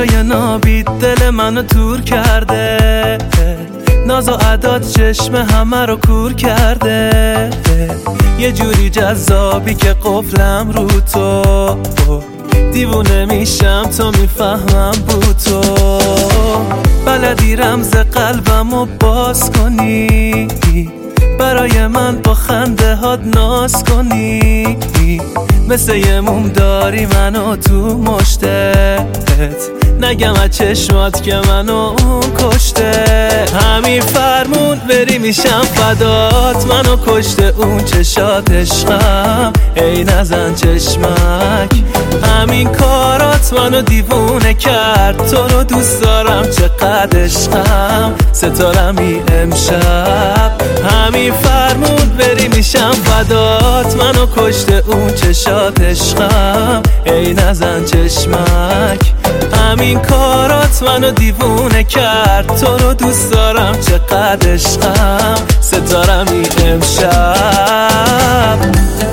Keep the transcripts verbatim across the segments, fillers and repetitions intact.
برای نابید دل منو تور کرده، ناز و عداد چشم همه رو کور کرده، یه جوری جذابی که قفلم رو تو، دیوونه میشم تو میفهمم بو تو، بلدی رمز قلبمو باز کنی، برای من با خنده هات ناز کنی، مثل یه موم داری منو تو مشتت، نگم از چشمات که منو کشته، همین فرمون بری میشم فدات، منو کشته اون چشات عشقم، ای نزن چشمک، همین کارات منو دیوونه کرد، تو رو دوست دارم چقدر عشقم، ستارمی امشب، همین فرمون بری میشم فدات، منو کشته اون چشات عشقم، ای نزن چشمک، همین کارات منو دیوونه کرد، تو رو دوست دارم چقدر عشقم، ستارمی امشب.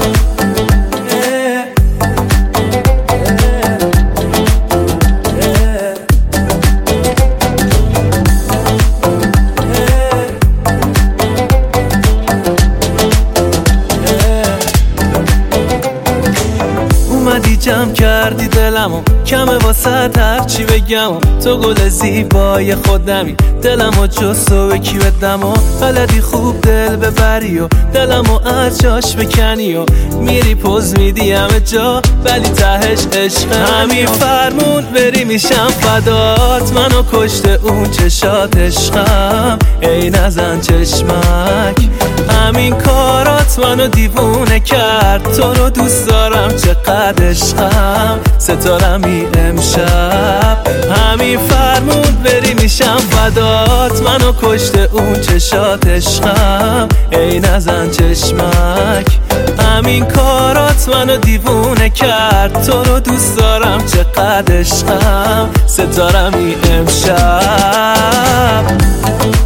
اومدی جمع کردی دلمو، کمه واسه هرچی بگم، تو گل زیبای خودمی، دلمو جز تو به کی بدم، و بلدی خوب دل ببری و دلمو از جاش بکنی و میری پوز میدی همه جا، ولی تهش عشق، همین فرمون بری میشم فدات، منو کشته اون چشات عشقم، ای نزن چشمک، همین کارات منو دیوونه کرد، تو رو دوست دارم چقدر عشقم، ستارمی امشب، همین فرمون بری میشم فدات، منو کشته اون چشات عشقم، ای نزن چشمک، همین کارات منو دیوونه کرد، تو رو دوست دارم چقدر عشقم، ستارمی امشب.